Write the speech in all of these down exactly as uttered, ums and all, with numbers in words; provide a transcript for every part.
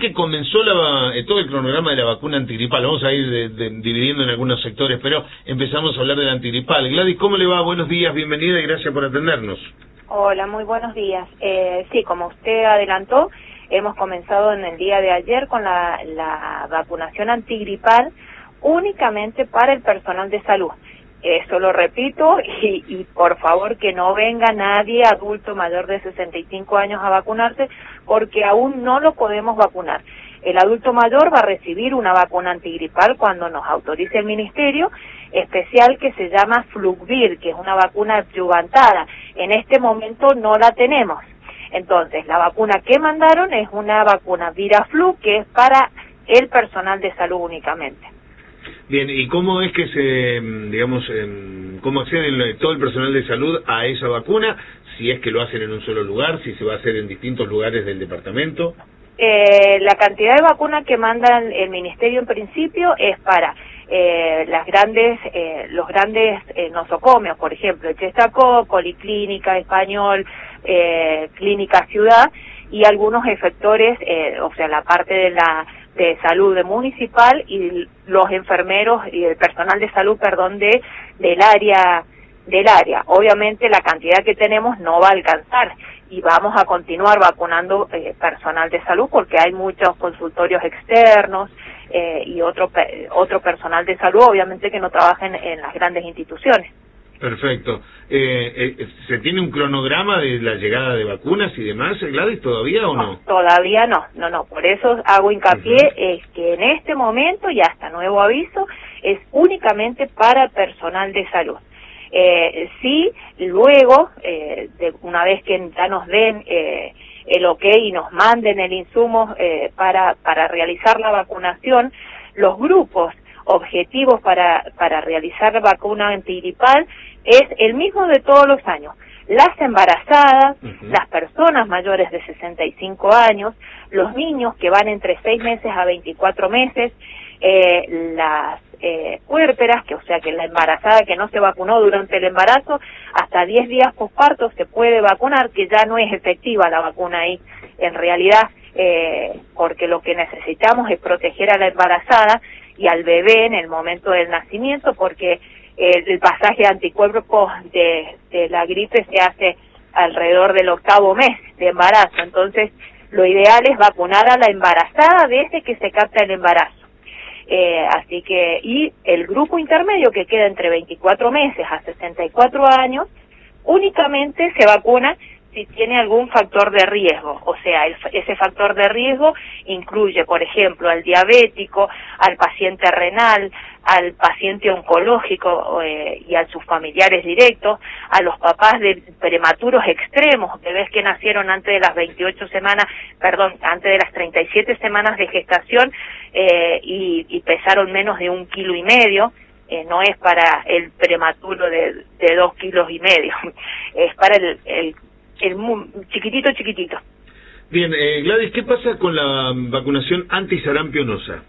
que comenzó la, eh, todo el cronograma de la vacuna antigripal. Vamos a ir de, de, dividiendo en algunos sectores, pero empezamos a hablar de la antigripal. Gladys, ¿cómo le va? Buenos días, bienvenida y gracias por atendernos. Hola, muy buenos días. Eh, sí, como usted adelantó, hemos comenzado en el día de ayer con la, la vacunación antigripal únicamente para el personal de salud. Eso lo repito y, y por favor que no venga nadie adulto mayor de sesenta y cinco años a vacunarse porque aún no lo podemos vacunar. El adulto mayor va a recibir una vacuna antigripal cuando nos autorice el ministerio, especial que se llama Flugvir, que es una vacuna adyuvantada. En este momento no la tenemos. Entonces, la vacuna que mandaron es una vacuna Viraflu, que es para el personal de salud únicamente. Bien, ¿y cómo es que se, digamos, cómo acceden todo el personal de salud a esa vacuna? Si es que lo hacen en un solo lugar, si se va a hacer en distintos lugares del departamento. Eh, la cantidad de vacunas que manda el ministerio en principio es para eh, las grandes, eh, los grandes eh, nosocomios, por ejemplo, Chestacó, Policlínica, Español, eh, Clínica Ciudad y algunos efectores, eh, o sea, la parte de la de salud de municipal y los enfermeros y el personal de salud, perdón, de del área del área. Obviamente la cantidad que tenemos no va a alcanzar y vamos a continuar vacunando eh, personal de salud porque hay muchos consultorios externos eh, y otro otro personal de salud, obviamente que no trabajen en las grandes instituciones. Perfecto. Eh, eh, ¿Se tiene un cronograma de la llegada de vacunas y demás, Gladys, todavía o no? No, todavía no, no, no. Por eso hago hincapié uh-huh. es que en este momento y hasta nuevo aviso es únicamente para personal de salud. Eh, sí, luego, eh, de una vez que ya nos den eh, el ok y nos manden el insumo eh, para para realizar la vacunación, los grupos objetivos para para realizar la vacuna antigripal es el mismo de todos los años. Las embarazadas, uh-huh. las personas mayores de sesenta y cinco años, los niños que van entre seis meses a veinticuatro meses, eh, las eh, puérperas, que o sea que la embarazada que no se vacunó durante el embarazo, hasta diez días posparto se puede vacunar, que ya no es efectiva la vacuna ahí, en realidad, eh, porque lo que necesitamos es proteger a la embarazada y al bebé en el momento del nacimiento, porque el, el pasaje de anticuerpos de, de la gripe se hace alrededor del octavo mes de embarazo. Entonces, lo ideal es vacunar a la embarazada desde que se capta el embarazo. Eh, así que, y el grupo intermedio que queda entre veinticuatro meses a sesenta y cuatro años, únicamente se vacuna si tiene algún factor de riesgo, o sea, el, ese factor de riesgo incluye, por ejemplo, al diabético, al paciente renal, al paciente oncológico eh, y a sus familiares directos, a los papás de prematuros extremos, bebés que nacieron antes de las veintiocho semanas, perdón, antes de las treinta y siete semanas de gestación eh, y, y pesaron menos de un kilo y medio. Eh, no es para el prematuro de, de dos kilos y medio, es para el, el el chiquitito, chiquitito. Bien, eh, Gladys, ¿qué pasa con la vacunación antisarampionosa?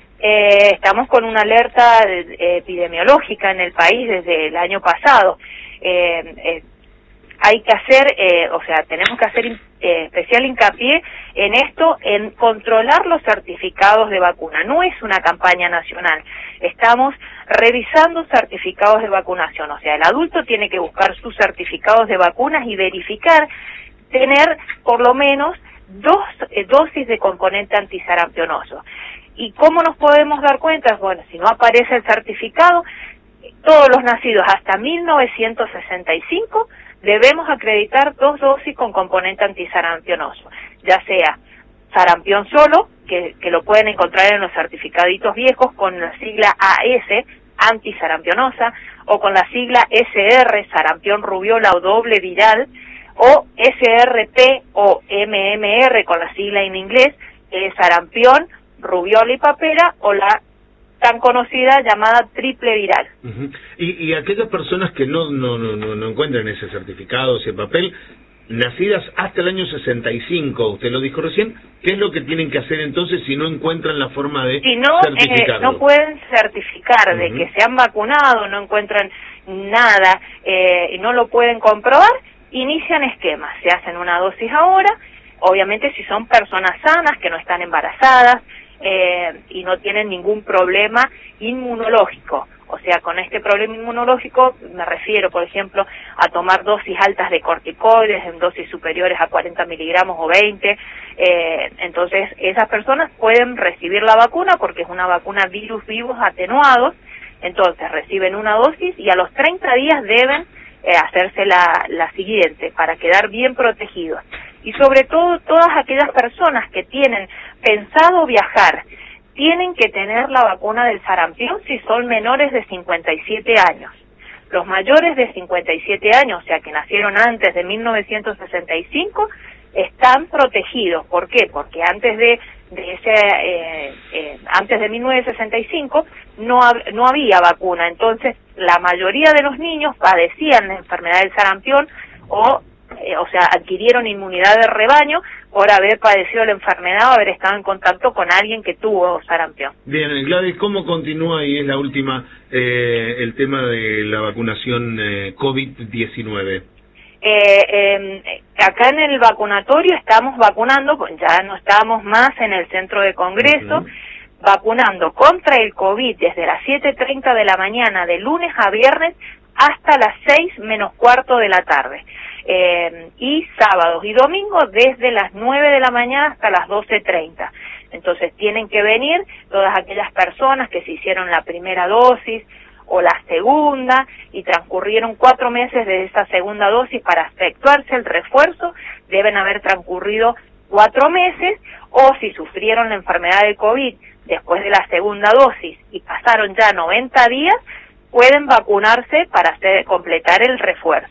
Eh, estamos con una alerta eh, epidemiológica en el país desde el año pasado. Eh, eh, hay que hacer, eh, o sea, tenemos que hacer eh, especial hincapié en esto, en controlar los certificados de vacuna. No es una campaña nacional. Estamos revisando certificados de vacunación. O sea, el adulto tiene que buscar sus certificados de vacunas y verificar tener por lo menos dos eh, dosis de componente antisarampionoso. ¿Y cómo nos podemos dar cuenta? Bueno, si no aparece el certificado, todos los nacidos hasta mil novecientos sesenta y cinco debemos acreditar dos dosis con componente antisarampionoso, ya sea sarampión solo, que, que lo pueden encontrar en los certificaditos viejos con la sigla A S, antisarampionosa, o con la sigla S R, sarampión rubiola o doble viral, o S R P o M M R con la sigla en inglés, eh, sarampión, rubiola y papera, o la tan conocida llamada triple viral. Uh-huh. y, y aquellas personas que no, no, no, no, no encuentran ese certificado, ese papel, nacidas hasta el año sesenta y cinco, usted lo dijo recién, ¿qué es lo que tienen que hacer entonces si no encuentran la forma de si no, certificarlo? Eh, no pueden certificar uh-huh. de que se han vacunado, no encuentran nada eh, y no lo pueden comprobar, inician esquemas, se hacen una dosis ahora, obviamente si son personas sanas, que no están embarazadas eh, y no tienen ningún problema inmunológico. O sea, con este problema inmunológico me refiero, por ejemplo, a tomar dosis altas de corticoides, en dosis superiores a cuarenta miligramos o veinte. Eh, entonces, esas personas pueden recibir la vacuna porque es una vacuna virus vivos atenuados. Entonces, reciben una dosis y a los treinta días deben eh, hacerse la, la siguiente para quedar bien protegidos. Y sobre todo, todas aquellas personas que tienen pensado viajar, tienen que tener la vacuna del sarampión si son menores de cincuenta y siete años. Los mayores de cincuenta y siete años, o sea, que nacieron antes de mil novecientos sesenta y cinco, están protegidos. ¿Por qué? Porque antes de, de ese, eh, eh, antes de mil novecientos sesenta y cinco no, no había vacuna. Entonces, la mayoría de los niños padecían la enfermedad del sarampión o Eh, o sea, adquirieron inmunidad de rebaño por haber padecido la enfermedad o haber estado en contacto con alguien que tuvo sarampión. Bien, Gladys, ¿cómo continúa, y es la última, eh, el tema de la vacunación eh, COVID diecinueve? Eh, eh, acá en el vacunatorio estamos vacunando, ya no estamos más en el centro de congreso, uh-huh. vacunando contra el COVID desde las siete treinta de la mañana, de lunes a viernes, hasta las seis menos cuarto de la tarde. Eh, y sábados y domingos desde las nueve de la mañana hasta las doce treinta. Entonces tienen que venir todas aquellas personas que se hicieron la primera dosis o la segunda y transcurrieron cuatro meses de esa segunda dosis para efectuarse el refuerzo, deben haber transcurrido cuatro meses, o si sufrieron la enfermedad de COVID después de la segunda dosis y pasaron ya noventa días, pueden vacunarse para hacer, completar el refuerzo.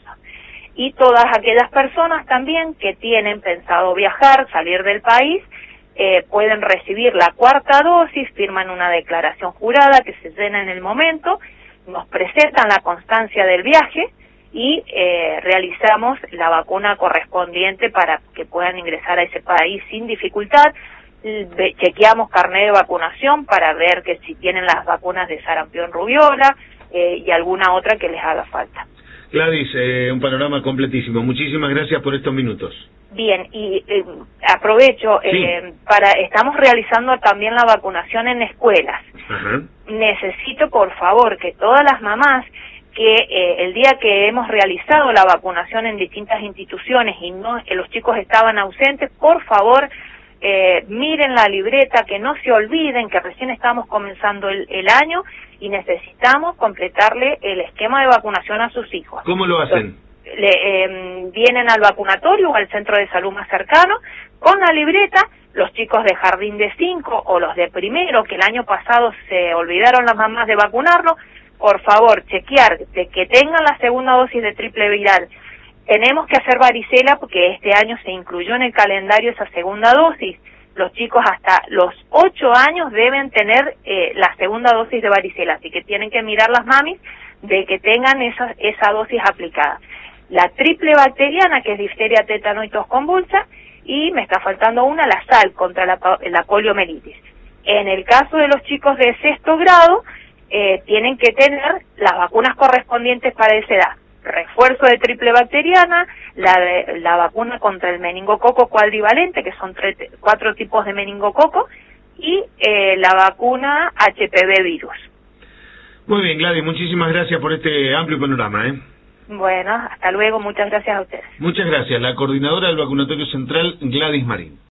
Y todas aquellas personas también que tienen pensado viajar, salir del país, eh, pueden recibir la cuarta dosis, firman una declaración jurada que se llena en el momento, nos presentan la constancia del viaje y eh, realizamos la vacuna correspondiente para que puedan ingresar a ese país sin dificultad. Chequeamos carnet de vacunación para ver que si tienen las vacunas de sarampión, rubiola eh, y alguna otra que les haga falta. Gladys, eh, un panorama completísimo. Muchísimas gracias por estos minutos. Bien, y eh, aprovecho, sí. eh, para estamos realizando también la vacunación en escuelas. Ajá. Necesito, por favor, que todas las mamás que eh, el día que hemos realizado la vacunación en distintas instituciones y no que los chicos estaban ausentes, por favor, eh, miren la libreta, que no se olviden que recién estamos comenzando el, el año y necesitamos completarle el esquema de vacunación a sus hijos. ¿Cómo lo hacen? Entonces, le, eh, vienen al vacunatorio o al centro de salud más cercano con la libreta. Los chicos de jardín de cinco o los de primero, que el año pasado se olvidaron las mamás de vacunarlo, por favor, chequear de que tengan la segunda dosis de triple viral. Tenemos que hacer varicela porque este año se incluyó en el calendario esa segunda dosis. Los chicos hasta los ocho años deben tener eh, la segunda dosis de varicela, así que tienen que mirar las mamis de que tengan esa, esa dosis aplicada. La triple bacteriana, que es difteria, tétano y tos convulsa, y me está faltando una, la sal contra la, la poliomielitis. En el caso de los chicos de sexto grado, eh, tienen que tener las vacunas correspondientes para esa edad. Refuerzo de triple bacteriana, la, de, la vacuna contra el meningococo cuadrivalente, que son tres, cuatro tipos de meningococo, y eh, la vacuna H P V virus. Muy bien, Gladys, muchísimas gracias por este amplio panorama, ¿eh? Bueno, hasta luego, muchas gracias a ustedes. Muchas gracias, la coordinadora del vacunatorio central, Gladys Marín.